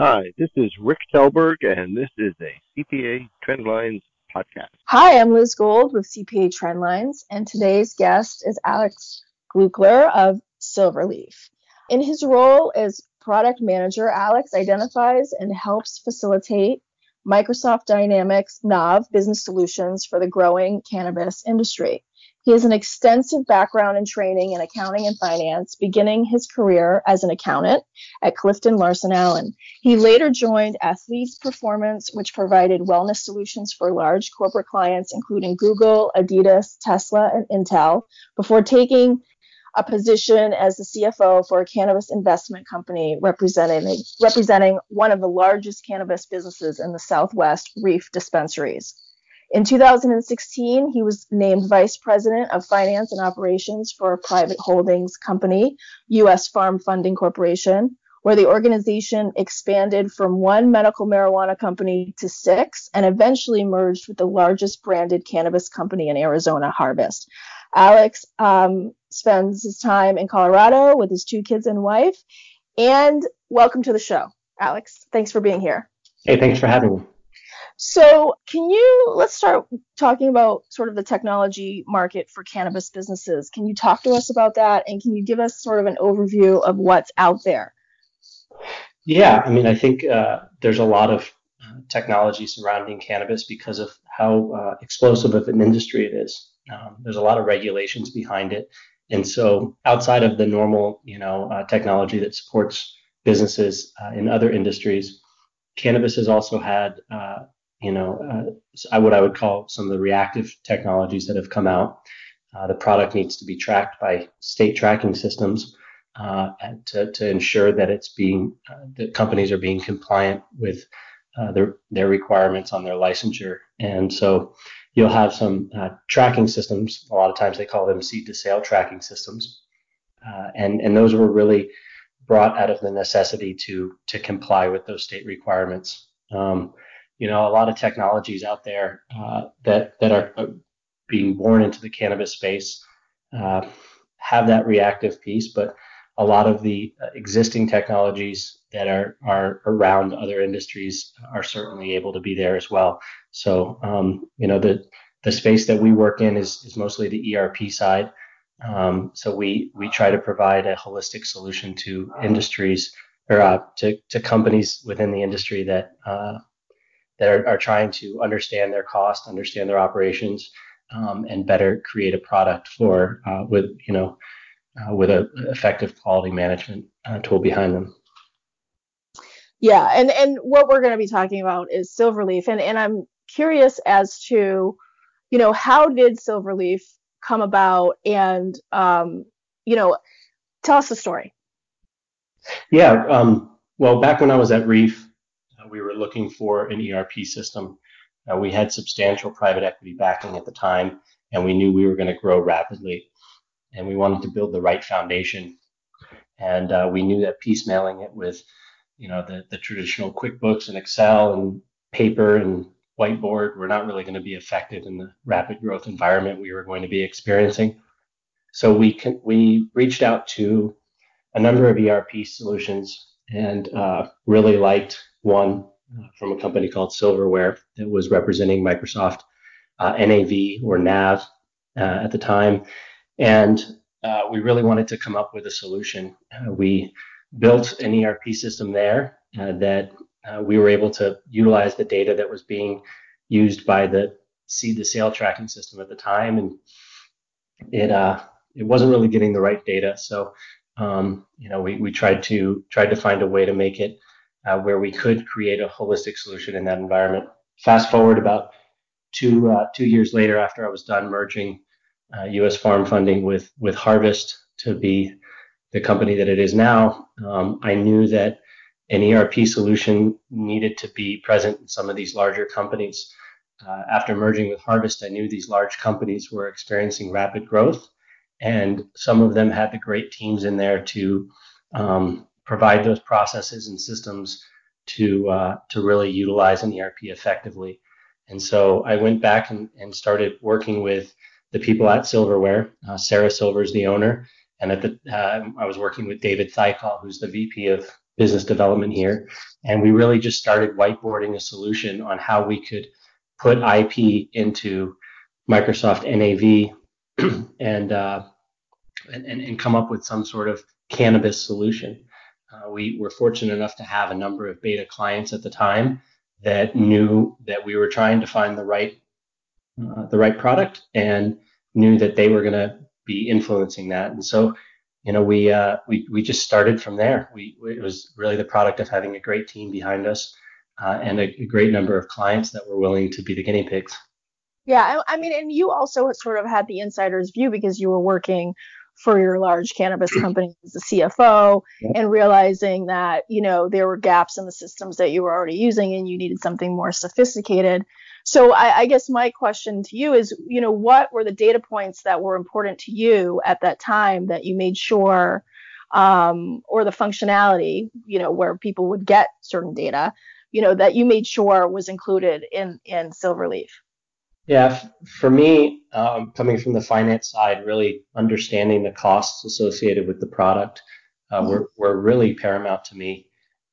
Hi, this is Rick Telberg, and this is a CPA Trendlines podcast. Hi, I'm Liz Gold with CPA Trendlines, and today's guest is Alex Glukler of Silverleaf. In his role as product manager, Alex identifies and helps facilitate Microsoft Dynamics NAV business solutions for the growing cannabis industry. He has an extensive background in training in accounting and finance, beginning his career as an accountant at Clifton Larson Allen. He later joined Athletes Performance, which provided wellness solutions for large corporate clients, including Google, Adidas, Tesla, and Intel, before taking a position as the CFO for a cannabis investment company representing one of the largest cannabis businesses in the Southwest, Reef Dispensaries. In 2016, he was named Vice President of Finance and Operations for a private holdings company, U.S. Farm Funding Corporation, where the organization expanded from one medical marijuana company to six and eventually merged with the largest branded cannabis company in Arizona, Harvest. Alex spends his time in Colorado with his two kids and wife. And welcome to the show, Alex. Thanks for being here. Hey, thanks for having me. So let's start talking about sort of the technology market for cannabis businesses. Can you talk to us about that? And can you give us sort of an overview of what's out there? Yeah, I think there's a lot of technology surrounding cannabis because of how explosive of an industry it is. There's a lot of regulations behind it. And so outside of the normal, technology that supports businesses in other industries, cannabis has also had, what I would call some of the reactive technologies that have come out. The product needs to be tracked by state tracking systems to ensure that that companies are being compliant with their requirements on their licensure. And so you'll have some tracking systems. A lot of times they call them seed to sale tracking systems. And those were really brought out of the necessity to comply with those state requirements. A lot of technologies out there that are being born into the cannabis space have that reactive piece, but a lot of the existing technologies that are around other industries are certainly able to be there as well. So, the space that we work in is mostly the ERP side. So we try to provide a holistic solution to industries or to companies within the industry that are trying to understand their cost, understand their operations, and better create a product with an effective quality management tool behind them. Yeah, and what we're going to be talking about is Silverleaf, and I'm curious as to, how did Silverleaf come about, and tell us the story. Yeah, well, back when I was at Reef, we were looking for an ERP system. We had substantial private equity backing at the time, and we knew we were going to grow rapidly, and we wanted to build the right foundation. And we knew that piecemealing it with, the traditional QuickBooks and Excel and paper and whiteboard were not really going to be effective in the rapid growth environment we were going to be experiencing. So we reached out to a number of ERP solutions and really liked one from a company called Silverware that was representing Microsoft NAV or NAV at the time. And we really wanted to come up with a solution. We built an ERP system there that we were able to utilize the data that was being used by the seed to sale tracking system at the time, and it wasn't really getting the right data. So we tried to find a way to make it where we could create a holistic solution in that environment. Fast forward about 2 years later, after I was done merging U.S. Farm Funding with Harvest to be the company that it is now, I knew that an ERP solution needed to be present in some of these larger companies. After merging with Harvest, I knew these large companies were experiencing rapid growth, and some of them had the great teams in there to provide those processes and systems to really utilize an ERP effectively. And so I went back and started working with the people at Silverware. Sarah Silver is the owner, and at the I was working with David Thykal, who's the VP of business development here, and we really just started whiteboarding a solution on how we could put IP into Microsoft NAV and come up with some sort of cannabis solution. We were fortunate enough to have a number of beta clients at the time that knew that we were trying to find the right product and knew that they were going to be influencing that. And so, we just started from there. It was really the product of having a great team behind us and a great number of clients that were willing to be the guinea pigs. Yeah, I mean, and you also sort of had the insider's view because you were working for your large cannabis company as the CFO, Yep. and realizing that, there were gaps in the systems that you were already using and you needed something more sophisticated. So I guess my question to you is, what were the data points that were important to you at that time that you made sure, or the functionality, where people would get certain data, that you made sure was included in Silverleaf? Yeah, for me, coming from the finance side, really understanding the costs associated with the product were really paramount to me.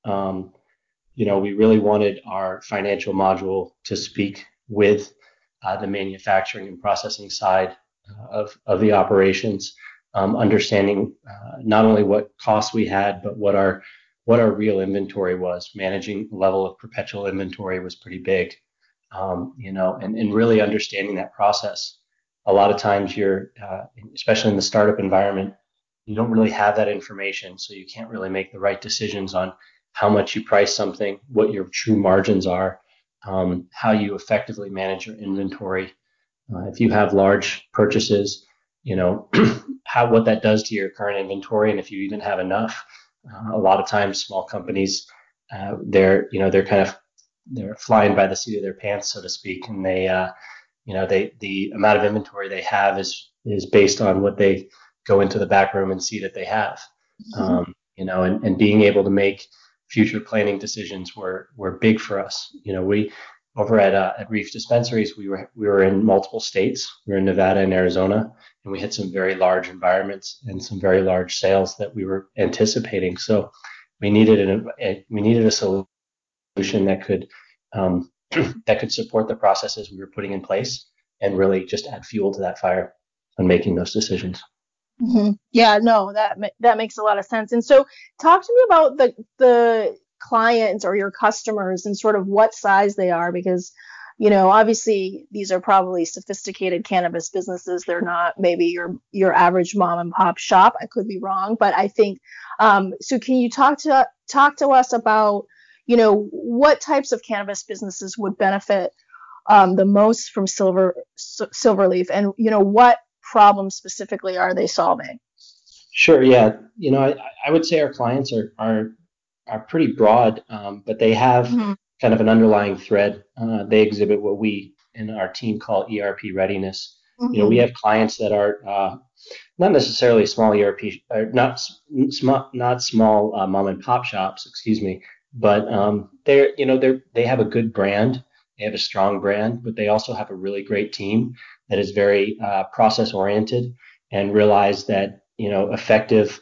We really wanted our financial module to speak with the manufacturing and processing side of the operations, understanding not only what costs we had, but what our real inventory was. Managing the level of perpetual inventory was pretty big. And really understanding that process. A lot of times especially in the startup environment, you don't really have that information, so you can't really make the right decisions on how much you price something, what your true margins are, how you effectively manage your inventory. If you have large purchases, what that does to your current inventory, and if you even have enough. A lot of times, small companies, they're flying by the seat of their pants, so to speak, and the amount of inventory they have is based on what they go into the back room and see that they have. And being able to make future planning decisions were big for us. We over at Reef Dispensaries, we were in multiple states. We were in Nevada and Arizona, and we had some very large environments and some very large sales that we were anticipating. So we needed a solution that could support the processes we were putting in place and really just add fuel to that fire on making those decisions. Mm-hmm. Yeah, no, that makes a lot of sense. And so talk to me about the clients or your customers and sort of what size they are, because, obviously these are probably sophisticated cannabis businesses. They're not maybe your average mom and pop shop. I could be wrong, but I think, so can you talk to us about, what types of cannabis businesses would benefit the most from Silverleaf, and what problems specifically are they solving? Sure. Yeah. I would say our clients are pretty broad, but they have kind of an underlying thread. They exhibit what we in our team call ERP readiness. We have clients that are not necessarily small ERP, or not small mom and pop shops, excuse me, but they have a good brand. They have a strong brand, but they also have a really great team that is very process oriented and realize that effective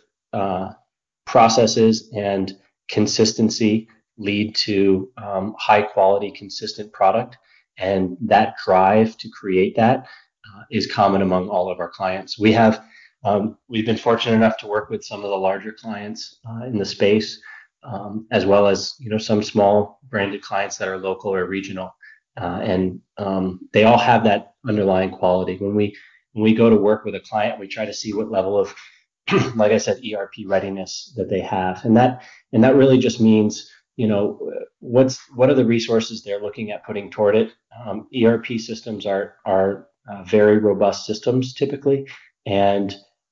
processes and consistency lead to high quality, consistent product, and that drive to create that is common among all of our clients. We've been fortunate enough to work with some of the larger clients in the space, as well as some small branded clients that are local or regional, and they all have that underlying quality. When we go to work with a client, we try to see what level of like I said, ERP readiness that they have, and that really just means what are the resources they're looking at putting toward it. ERP systems are very robust systems typically, and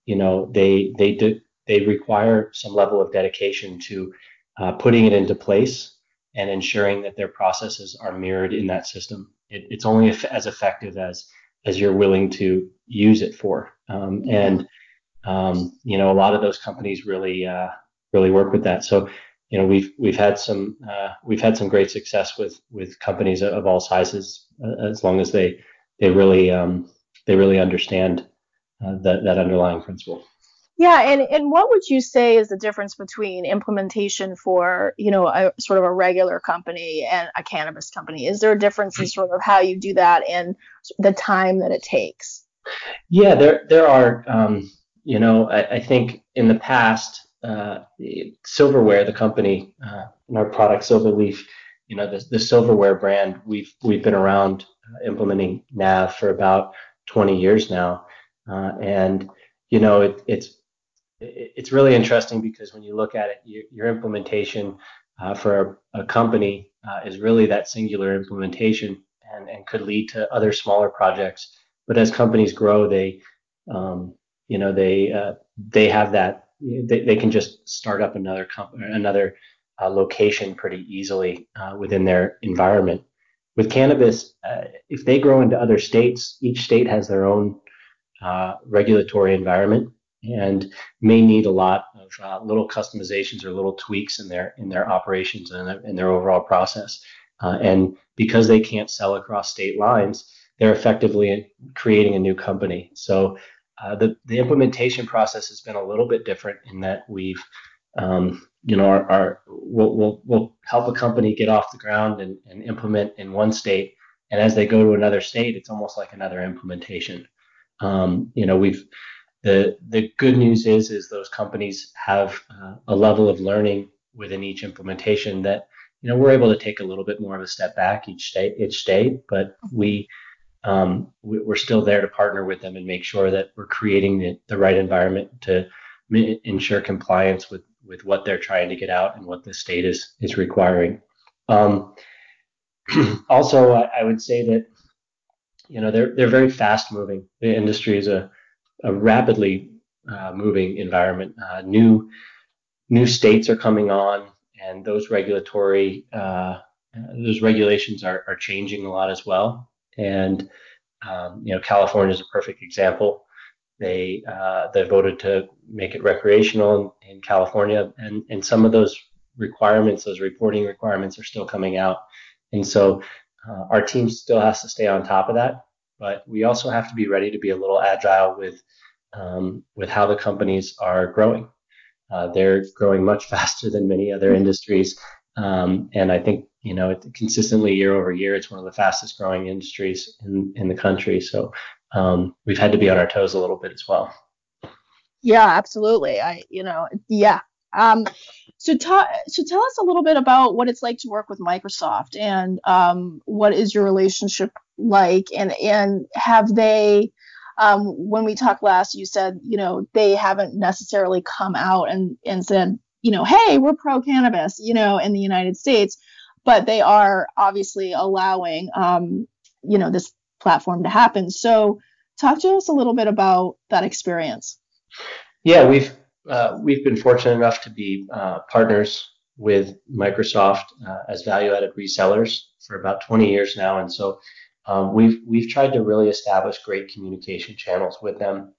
they require some level of dedication to putting it into place and ensuring that their processes are mirrored in that system. It's only as effective as you're willing to use it for, and a lot of those companies really work with that. So, we've had some great success with companies of all sizes, as long as they really understand that underlying principle. Yeah, and what would you say is the difference between implementation for, a sort of a regular company and a cannabis company? Is there a difference in sort of how you do that and the time that it takes? Yeah, there are. I think in the past, Silverware, the company, in our product Silverleaf, the Silverware brand, we've been around implementing NAV for about 20 years now, and it's really interesting because when you look at it, your implementation for a company is really that singular implementation and could lead to other smaller projects. But as companies grow, they have that they can just start up another location pretty easily within their environment. With cannabis, if they grow into other states, each state has their own regulatory environment and may need a lot of little customizations or little tweaks in their operations and in their overall process. And because they can't sell across state lines, they're effectively creating a new company. So the implementation process has been a little bit different in that we'll help a company get off the ground and implement in one state, and as they go to another state, it's almost like another implementation. We've the good news is those companies have a level of learning within each implementation that we're able to take a little bit more of a step back each state, but we're still there to partner with them and make sure that we're creating the right environment to ensure compliance with what they're trying to get out and what the state is requiring. Also, I would say that they're very fast moving. The industry is a rapidly moving environment. New states are coming on, and those regulations are changing a lot as well. And California is a perfect example. They voted to make it recreational in California, and some of those requirements, those reporting requirements, are still coming out. And so our team still has to stay on top of that, but we also have to be ready to be a little agile with how the companies are growing. They're growing much faster than many other industries, and I think consistently year over year, it's one of the fastest growing industries in the country. So we've had to be on our toes a little bit as well. Yeah, absolutely. Yeah. So tell us a little bit about what it's like to work with Microsoft and what is your relationship like, and have they, when we talked last, you said, they haven't necessarily come out and said, hey, we're pro cannabis, in the United States, but they are obviously allowing, this platform to happen. So talk to us a little bit about that experience. Yeah, we've been fortunate enough to be partners with Microsoft as value-added resellers for about 20 years now, and so we've tried to really establish great communication channels with them.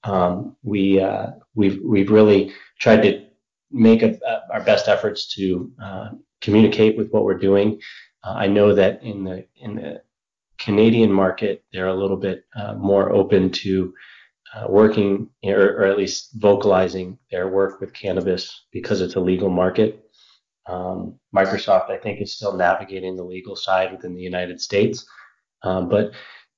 We've really tried to make our best efforts to communicate with what we're doing. I know that in the Canadian market, they're a little bit more open to working or at least vocalizing their work with cannabis because it's a legal market. Microsoft, I think, is still navigating the legal side within the United States. But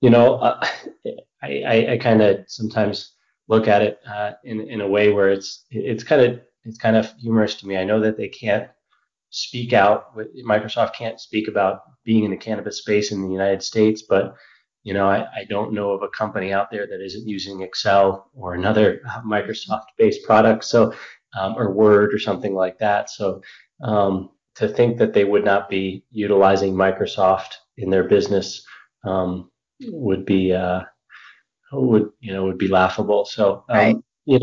I kind of sometimes look at it in a way where it's kind of humorous to me. I know that they can't speak out. Microsoft can't speak about being in the cannabis space in the United States, but I don't know of a company out there that isn't using Excel or another Microsoft-based product, so or Word or something like that. So to think that they would not be utilizing Microsoft in their business would be laughable. So Right.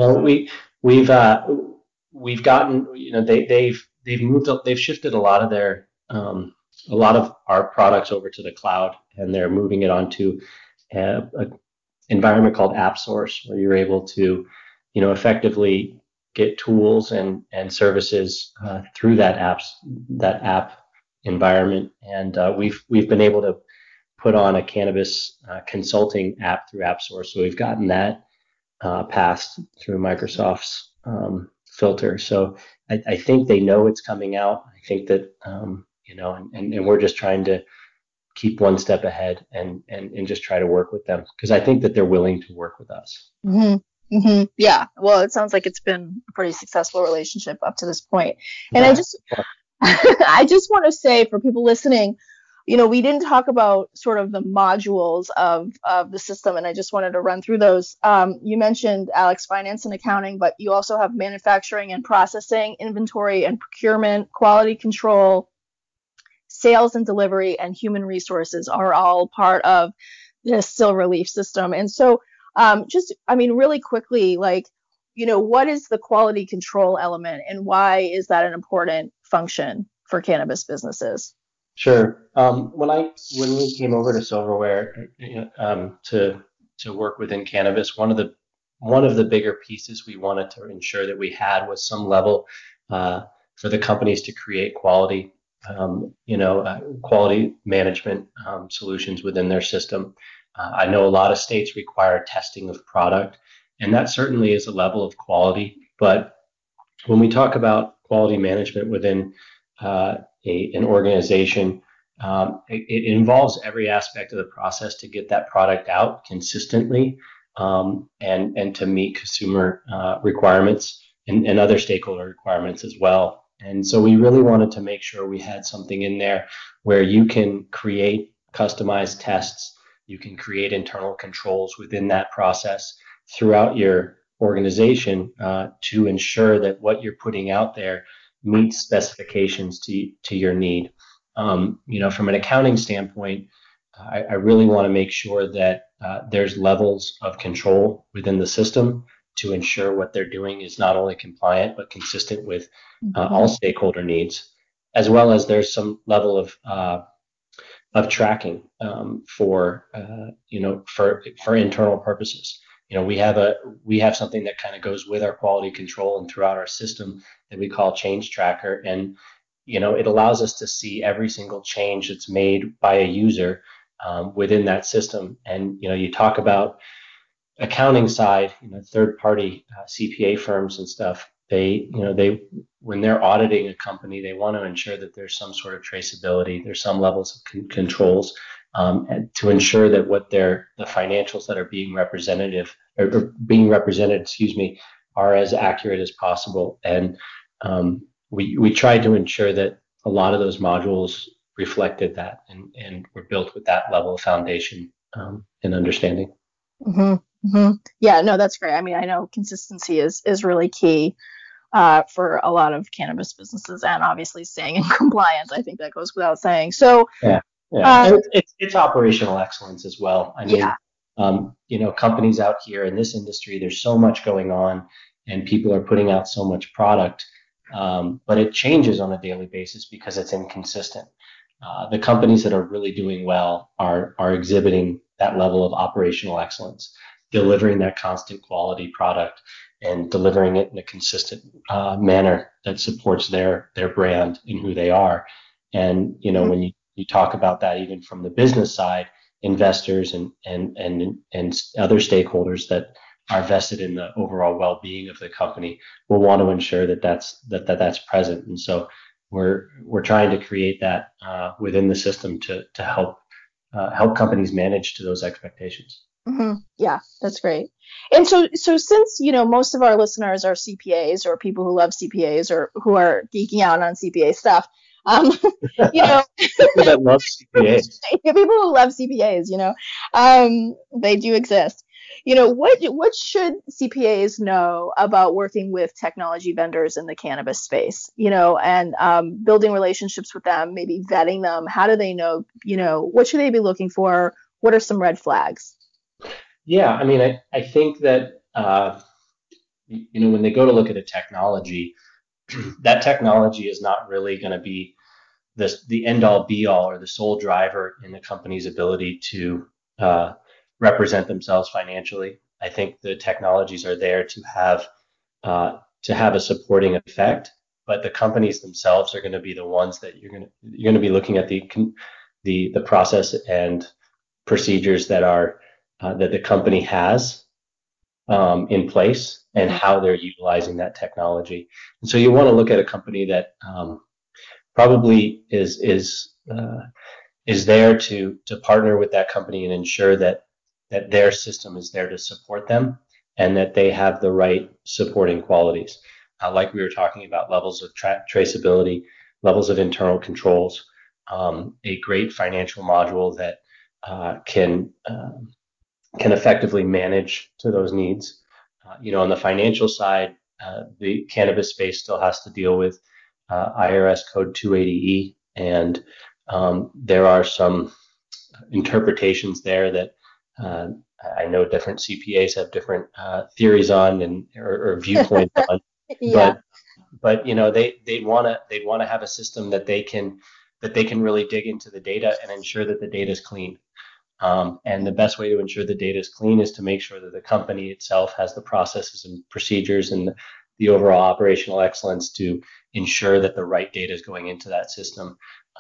We've gotten they've moved up, they've shifted a lot of our products over to the cloud, and they're moving it onto an environment called AppSource, where you're able to effectively get tools and services through that app environment. And we've been able to put on a cannabis consulting app through AppSource. So we've gotten that. passed through Microsoft's filter. So I think they know it's coming out. I think that and we're just trying to keep one step ahead and just try to work with them because I think that they're willing to work with us. Yeah. Well, it sounds like it's been a pretty successful relationship up to this point. And I just want to say for people listening, we didn't talk about sort of the modules of the system, and I just wanted to run through those. You mentioned, Alex, finance and accounting, but you also have manufacturing and processing, inventory and procurement, quality control, sales and delivery, and human resources are all part of this Silverleaf system. And so really quickly, what is the quality control element and why is that an important function for cannabis businesses? Sure. When we came over to Silverware to work within cannabis, one of the bigger pieces we wanted to ensure that we had was some level for the companies to create quality management solutions within their system. I know a lot of states require testing of product, and that certainly is a level of quality. But when we talk about quality management within an organization, it involves every aspect of the process to get that product out consistently and to meet consumer requirements and other stakeholder requirements as well. And so we really wanted to make sure we had something in there where you can create customized tests, you can create internal controls within that process throughout your organization to ensure that what you're putting out there meets specifications to your need. From an accounting standpoint, I really want to make sure that there's levels of control within the system to ensure what they're doing is not only compliant but consistent with all stakeholder needs, as well as there's some level of tracking for internal purposes. We have something that kind of goes with our quality control and throughout our system that we call Change Tracker, and it allows us to see every single change that's made by a user within that system. And you talk about accounting side, third party CPA firms and stuff. They when they're auditing a company, they want to ensure that there's some sort of traceability, there's some levels of controls, and to ensure that the financials that are being represented, are as accurate as possible. And we tried to ensure that a lot of those modules reflected that and were built with that level of foundation and understanding. Yeah, no, that's great. I mean, I know consistency is really key for a lot of cannabis businesses, and obviously staying in compliance. I think that goes without saying. So yeah. And it's operational excellence as well. I mean, companies out here in this industry, there's so much going on, and people are putting out so much product, but it changes on a daily basis because it's inconsistent. The companies that are really doing well are exhibiting that level of operational excellence, delivering that constant quality product and delivering it in a consistent manner that supports their brand and who they are. And when you talk about that, even from the business side, investors and other stakeholders that are vested in the overall well-being of the company will want to ensure that that's present. And so we're trying to create that within the system to help companies manage to those expectations. Yeah, that's great. And so since most of our listeners are CPAs or people who love CPAs or who are geeking out on CPA stuff, people that love CPAs, people who love CPAs, they do exist. What should CPAs know about working with technology vendors in the cannabis space, and building relationships with them, maybe vetting them? How do they know, what should they be looking for? What are some red flags? Yeah, I mean, I think that, when they go to look at a technology, that technology is not really going to be the end all be all or the sole driver in the company's ability to represent themselves financially. I think the technologies are there to have a supporting effect, but the companies themselves are going to be the ones that you're going to be looking at the process and procedures that are that the company has in place and how they're utilizing that technology. And so you want to look at a company that probably is there to partner with that company and ensure that their system is there to support them and that they have the right supporting qualities. Like we were talking about, levels of traceability, levels of internal controls, a great financial module that can effectively manage to those needs. On the financial side, the cannabis space still has to deal with IRS Code 280E, and there are some interpretations there that I know different CPAs have different theories on or viewpoints on. Yeah. But they'd want to have a system that they can really dig into the data and ensure that the data is clean. And the best way to ensure the data is clean is to make sure that the company itself has the processes and procedures and the overall operational excellence to ensure that the right data is going into that system.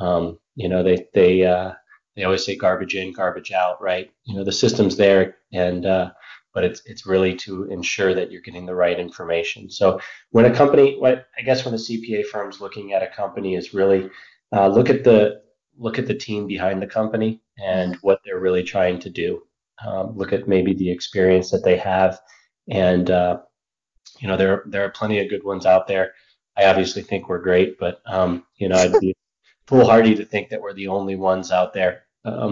They always say garbage in, garbage out, right? The system's there, and but it's really to ensure that you're getting the right information. So when a company, when the CPA firm's looking at a company, is really look at the team behind the company and what they're really trying to do. Look at maybe the experience that they have, and there are plenty of good ones out there. I obviously think we're great, but I'd be foolhardy to think that we're the only ones out there.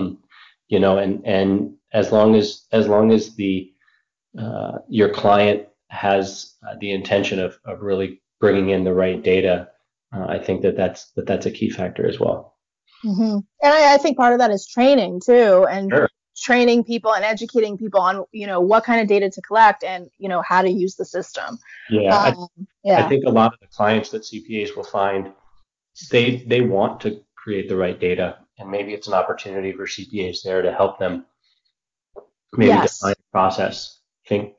And as long as the your client has the intention of really bringing in the right data, I think that's a key factor as well. Mm-hmm. And I think part of that is training too, and Sure. training people and educating people on, what kind of data to collect and, how to use the system. Yeah. I think a lot of the clients that CPAs will find, they want to create the right data, and maybe it's an opportunity for CPAs there to help them maybe define the process. Think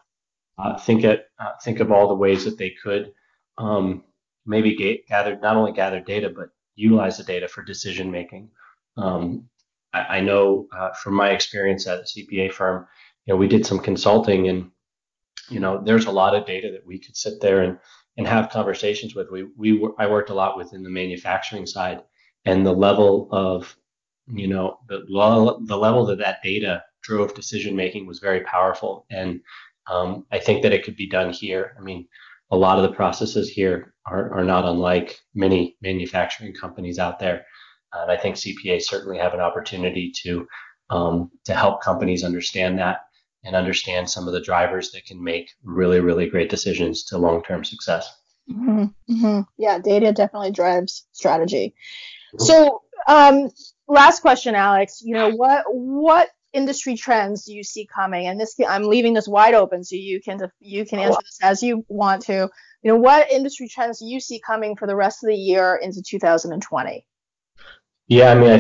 of all the ways that they could maybe not only gather data, but utilize the data for decision making. I know from my experience at a CPA firm, we did some consulting, and there's a lot of data that we could sit there and have conversations with. I worked a lot within the manufacturing side, and the level of the level that data drove decision making was very powerful. And I think that it could be done here. I mean, a lot of the processes here are not unlike many manufacturing companies out there. And I think CPAs certainly have an opportunity to help companies understand that and understand some of the drivers that can make really, really great decisions to long-term success. Mm-hmm. Mm-hmm. Yeah, data definitely drives strategy. So, last question, Alex. What industry trends do you see coming? And I'm leaving this wide open, so you can answer this as you want to. What industry trends do you see coming for the rest of the year into 2020? Yeah, I mean,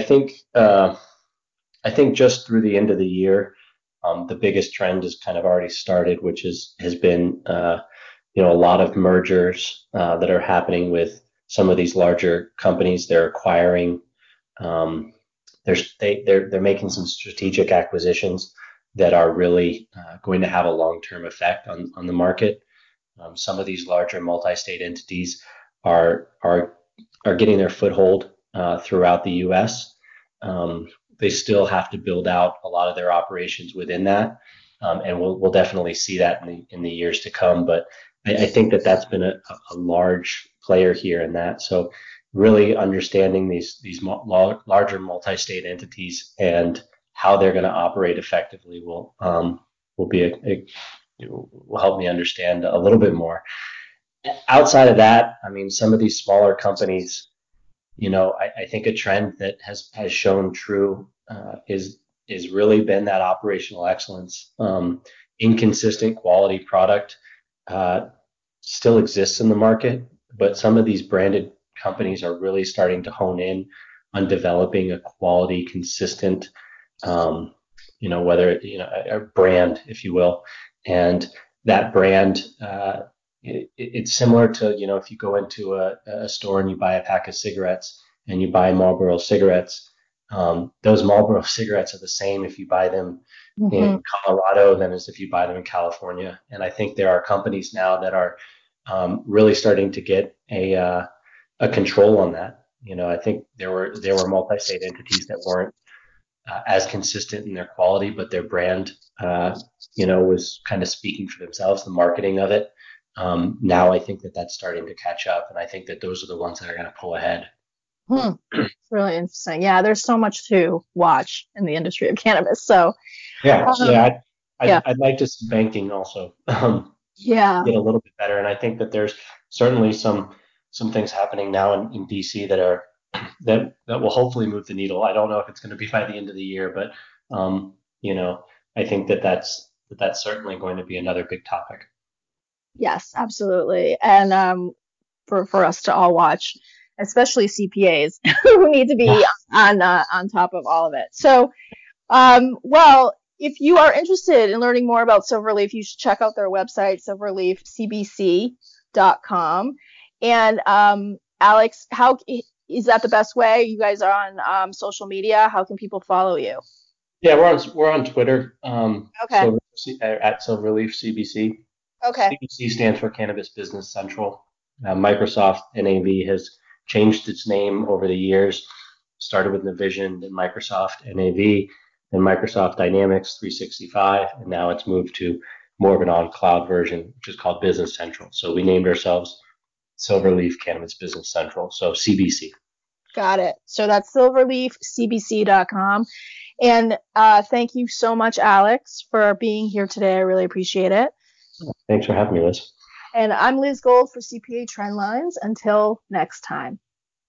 I think just through the end of the year, the biggest trend has kind of already started, which has been a lot of mergers that are happening with some of these larger companies. They're acquiring. They're making some strategic acquisitions that are really going to have a long-term effect on the market. Some of these larger multi-state entities are getting their foothold throughout the U.S. They still have to build out a lot of their operations within that, and we'll definitely see that in the years to come. But I think that's been a large player here in that. So really understanding these larger multi-state entities and how they're going to operate effectively will help me understand a little bit more. Outside of that, I mean, some of these smaller companies, I think a trend that has shown true is really been that operational excellence. Inconsistent quality product still exists in the market, but some of these branded companies are really starting to hone in on developing a quality, consistent, a brand, if you will. And that brand, it's similar to, if you go into a store and you buy a pack of cigarettes and you buy Marlboro cigarettes, Those Marlboro cigarettes are the same if you buy them Mm-hmm. in Colorado than as if you buy them in California. And I think there are companies now that are really starting to get a control on that. I think there were multi-state entities that weren't as consistent in their quality, but their brand, was kind of speaking for themselves, the marketing of it. Now I think that that's starting to catch up, and I think that those are the ones that are going to pull ahead. It's really interesting. Yeah, there's so much to watch in the industry of cannabis. So, Yeah, yeah, I'd like to see banking also yeah, get a little bit better, and I think that there's certainly some things happening now in DC that are that will hopefully move the needle. I don't know if it's going to be by the end of the year, but I think that that's certainly going to be another big topic. yes, absolutely. And for us to all watch, especially CPAs who need to Yeah. be on top of all of it. So, well, if you are interested in learning more about Silverleaf, you should check out their website, silverleafcbc.com. And Alex, how is that the best way? You guys are on social media. How can people follow you? Yeah, we're on Twitter, Okay. at Silverleaf CBC. Okay. CBC stands for Cannabis Business Central. Microsoft NAV has changed its name over the years. Started with Navision, then Microsoft NAV, then Microsoft Dynamics 365, and now it's moved to more of an on-cloud version, which is called Business Central. So we named ourselves Silverleaf Cannabis Business Central, so CBC. Got it. So that's silverleafcbc.com. And thank you so much, Alex, for being here today. I really appreciate it. Thanks for having me, Liz. And I'm Liz Gold for CPA Trendlines. Until next time.